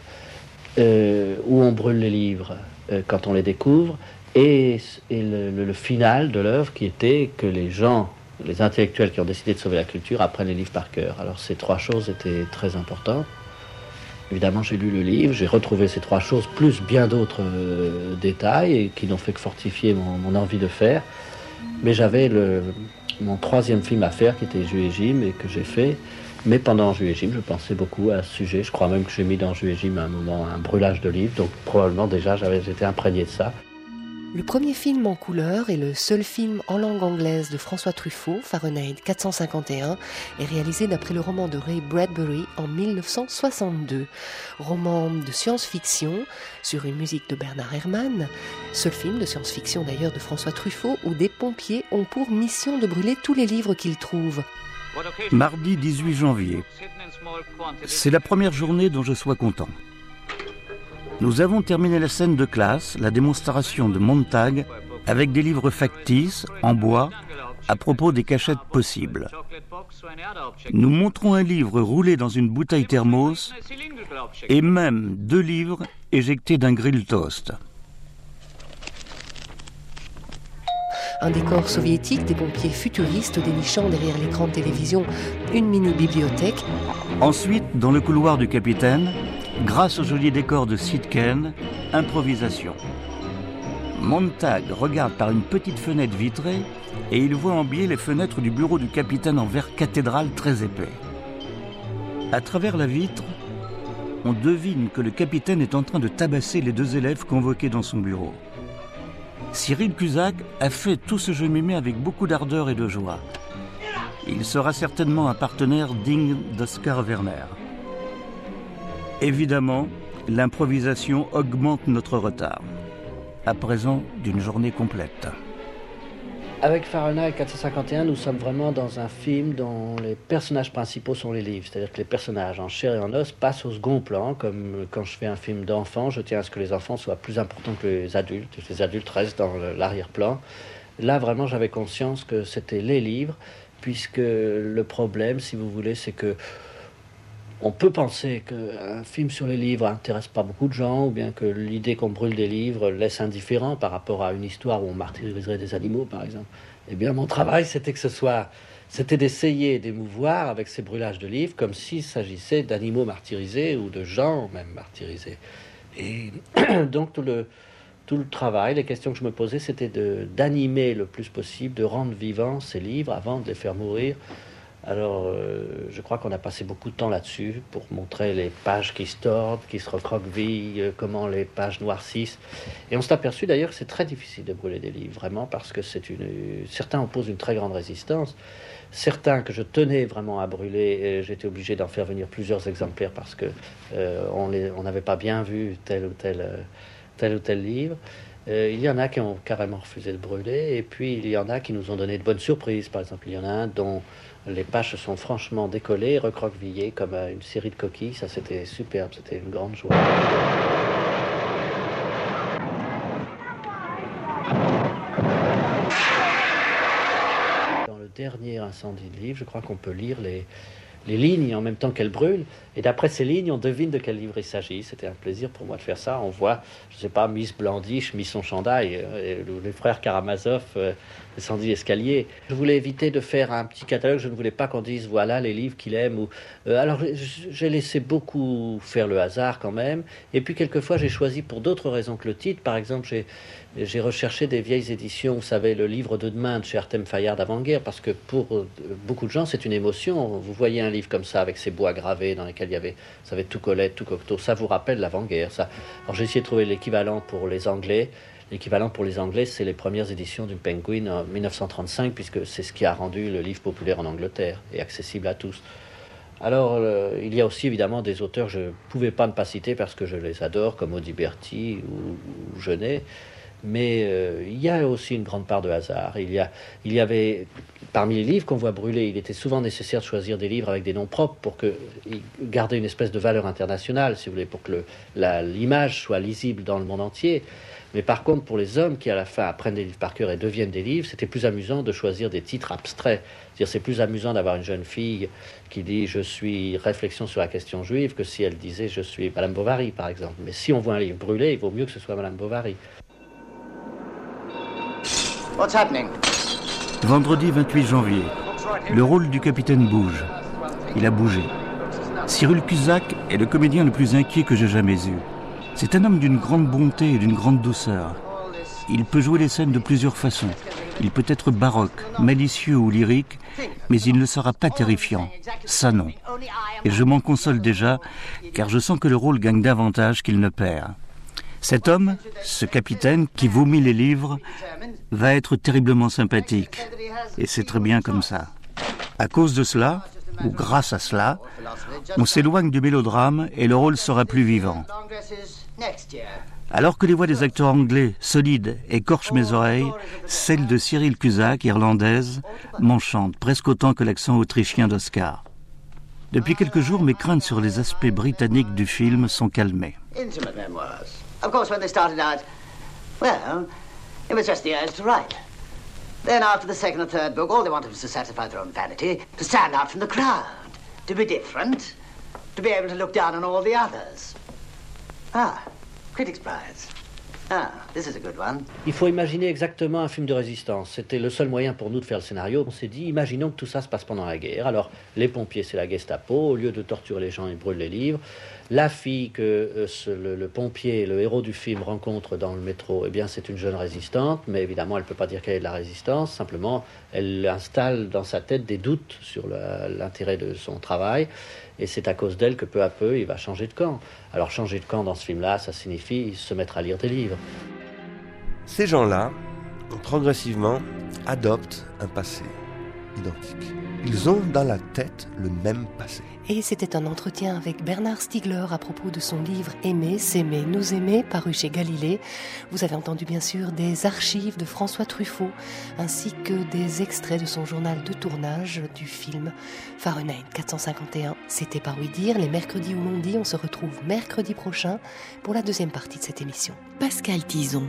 où on brûle les livres quand on les découvre, et le final de l'œuvre qui était que les gens, les intellectuels qui ont décidé de sauver la culture, apprennent les livres par cœur. Alors ces 3 choses étaient très importantes. Évidemment, j'ai lu le livre, j'ai retrouvé ces 3 choses, plus bien d'autres détails, et qui n'ont fait que fortifier mon envie de faire. Mais j'avais mon 3e film à faire, qui était Jules et Jim, et que j'ai fait. Mais pendant Jules et Jim, je pensais beaucoup à ce sujet. Je crois même que j'ai mis dans Jules et Jim à un moment un brûlage de livres, donc probablement déjà j'étais imprégné de ça. Le premier film en couleur et le seul film en langue anglaise de François Truffaut, Fahrenheit 451, est réalisé d'après le roman de Ray Bradbury en 1962. Roman de science-fiction sur une musique de Bernard Herrmann. Seul film de science-fiction d'ailleurs de François Truffaut où des pompiers ont pour mission de brûler tous les livres qu'ils trouvent. Mardi 18 janvier. C'est la première journée dont je sois content. Nous avons terminé la scène de classe, la démonstration de Montag, avec des livres factices, en bois, à propos des cachettes possibles. Nous montrons un livre roulé dans une bouteille thermos et même 2 livres éjectés d'un grill toast. Un décor soviétique, des pompiers futuristes dénichant derrière l'écran de télévision une mini-bibliothèque. Ensuite, dans le couloir du capitaine, grâce au joli décor de Sitken, improvisation. Montag regarde par une petite fenêtre vitrée et il voit en biais les fenêtres du bureau du capitaine en verre cathédrale très épais. À travers la vitre, on devine que le capitaine est en train de tabasser les 2 élèves convoqués dans son bureau. Cyril Cusack a fait tout ce jeu mimé avec beaucoup d'ardeur et de joie. Il sera certainement un partenaire digne d'Oscar Werner. Évidemment, l'improvisation augmente notre retard. À présent, d'une journée complète. Avec Fahrenheit 451, nous sommes vraiment dans un film dont les personnages principaux sont les livres. C'est-à-dire que les personnages en chair et en os passent au second plan, comme quand je fais un film d'enfants, je tiens à ce que les enfants soient plus importants que les adultes restent dans l'arrière-plan. Là, vraiment, j'avais conscience que c'était les livres, puisque le problème, si vous voulez, c'est que on peut penser qu'un film sur les livres n'intéresse pas beaucoup de gens, ou bien que l'idée qu'on brûle des livres laisse indifférent par rapport à une histoire où on martyriserait des animaux, par exemple. Eh bien, mon travail, c'était d'essayer d'émouvoir avec ces brûlages de livres, comme s'il s'agissait d'animaux martyrisés ou de gens même martyrisés. Et donc, tout le travail, les questions que je me posais, c'était d'animer le plus possible, de rendre vivants ces livres avant de les faire mourir. Alors, je crois qu'on a passé beaucoup de temps là-dessus pour montrer les pages qui se tordent, qui se recroquevillent, comment les pages noircissent. Et on s'est aperçu d'ailleurs que c'est très difficile de brûler des livres, vraiment, parce que certains opposent une très grande résistance. Certains que je tenais vraiment à brûler, j'étais obligé d'en faire venir plusieurs exemplaires parce que on n'avait pas bien vu tel ou tel livre. Il y en a qui ont carrément refusé de brûler, et puis il y en a qui nous ont donné de bonnes surprises. Par exemple, il y en a un dont les pages se sont franchement décollées, recroquevillées comme une série de coquilles. Ça, c'était superbe, c'était une grande joie. Dans le dernier incendie de livre, je crois qu'on peut lire les lignes en même temps qu'elles brûlent. Et d'après ces lignes, on devine de quel livre il s'agit. C'était un plaisir pour moi de faire ça. On voit, je ne sais pas, Miss Blandiche, Miss son chandail, les frères Karamazov descendus l'escalier. Je voulais éviter de faire un petit catalogue. Je ne voulais pas qu'on dise, voilà les livres qu'il aime. Alors, j'ai laissé beaucoup faire le hasard quand même. Et puis, quelquefois, j'ai choisi pour d'autres raisons que le titre. Par exemple, j'ai recherché des vieilles éditions, vous savez, le livre de demain de chez Artem Fayard d'avant-guerre, parce que pour beaucoup de gens, c'est une émotion. Vous voyez un livre comme ça, avec ces bois gravés dans lesquels il y avait, vous savez, tout Colette, tout Cocteau, ça vous rappelle l'avant-guerre, ça. Alors j'ai essayé de trouver l'équivalent pour les Anglais. L'équivalent pour les Anglais, c'est les premières éditions du Penguin en 1935, puisque c'est ce qui a rendu le livre populaire en Angleterre et accessible à tous. Alors, il y a aussi évidemment des auteurs que je ne pouvais pas ne pas citer parce que je les adore, comme Audiberti ou Genet. Mais il y a aussi une grande part de hasard. Il y avait, parmi les livres qu'on voit brûler, il était souvent nécessaire de choisir des livres avec des noms propres pour garder une espèce de valeur internationale, si vous voulez, pour que l'image soit lisible dans le monde entier. Mais par contre, pour les hommes qui, à la fin, apprennent des livres par cœur et deviennent des livres, c'était plus amusant de choisir des titres abstraits. C'est-à-dire, c'est plus amusant d'avoir une jeune fille qui dit « Je suis réflexion sur la question juive » que si elle disait « Je suis Madame Bovary », par exemple. Mais si on voit un livre brûlé, il vaut mieux que ce soit Madame Bovary. What's happening? Vendredi 28 janvier, le rôle du capitaine bouge. Il a bougé. Cyril Cusack est le comédien le plus inquiet que j'ai jamais eu. C'est un homme d'une grande bonté et d'une grande douceur. Il peut jouer les scènes de plusieurs façons. Il peut être baroque, malicieux ou lyrique, mais il ne sera pas terrifiant. Ça non. Et je m'en console déjà, car je sens que le rôle gagne davantage qu'il ne perd. Cet homme, ce capitaine qui vomit les livres, va être terriblement sympathique. Et c'est très bien comme ça. À cause de cela, ou grâce à cela, on s'éloigne du mélodrame et le rôle sera plus vivant. Alors que les voix des acteurs anglais, solides, écorchent mes oreilles, celle de Cyril Cusack, irlandaise, m'enchante presque autant que l'accent autrichien d'Oscar. Depuis quelques jours, mes craintes sur les aspects britanniques du film sont calmées. Of course, when they started out, well, it was just the urge to write. Then after the second or third book, all they wanted was to satisfy their own vanity, to stand out from the crowd, to be different, to be able to look down on all the others. Ah, Critics' Prize. Ah, this is a good one. Il faut imaginer exactement un film de résistance. C'était le seul moyen pour nous de faire le scénario. On s'est dit, imaginons que tout ça se passe pendant la guerre. Alors, les pompiers, c'est la Gestapo. Au lieu de torturer les gens, ils brûlent les livres. La fille que le pompier, le héros du film, rencontre dans le métro, eh bien, c'est une jeune résistante. Mais évidemment, elle ne peut pas dire qu'elle est de la résistance. Simplement, elle installe dans sa tête des doutes sur l'intérêt de son travail. Et c'est à cause d'elle que peu à peu, il va changer de camp. Alors changer de camp dans ce film-là, ça signifie se mettre à lire des livres. Ces gens-là, progressivement, adoptent un passé identique. Ils ont dans la tête le même passé. Et c'était un entretien avec Bernard Stiegler à propos de son livre « Aimer, s'aimer, nous aimer » paru chez Galilée. Vous avez entendu bien sûr des archives de François Truffaut ainsi que des extraits de son journal de tournage du film Fahrenheit 451. C'était Par Oui Dire. Les mercredis où l'on dit, on se retrouve mercredi prochain pour la deuxième partie de cette émission. Pascal Tison.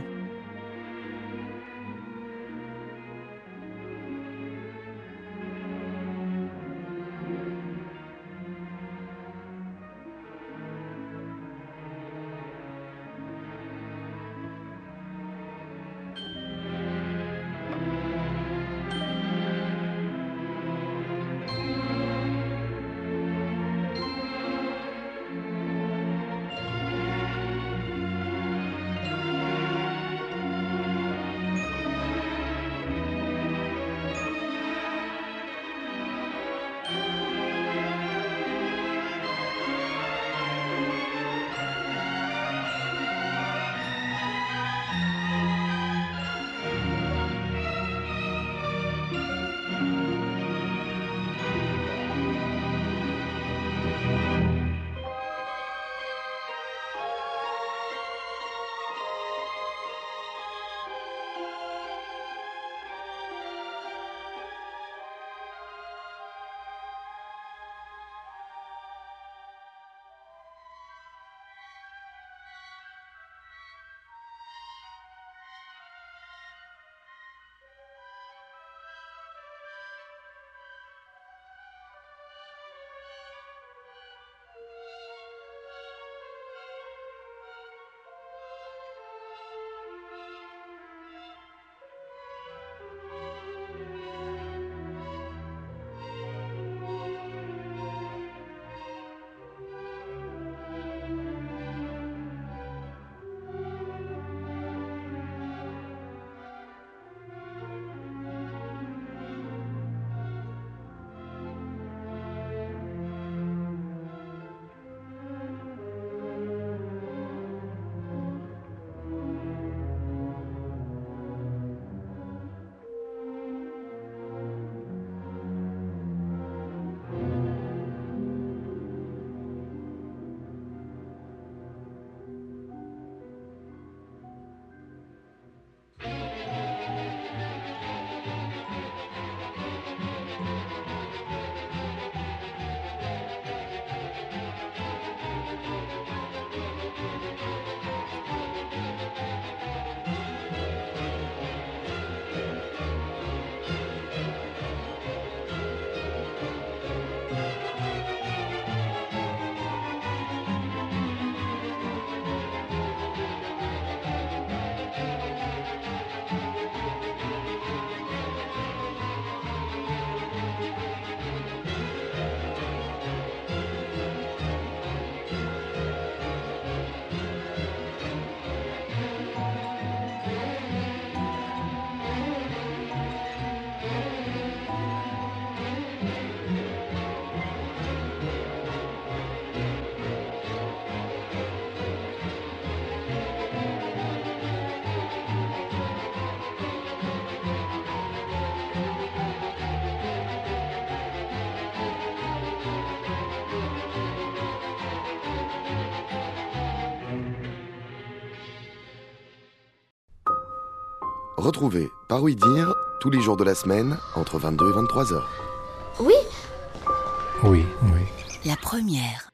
Retrouvez Par Oui Dire tous les jours de la semaine entre 22 et 23 heures. Oui. Oui, oui. La première.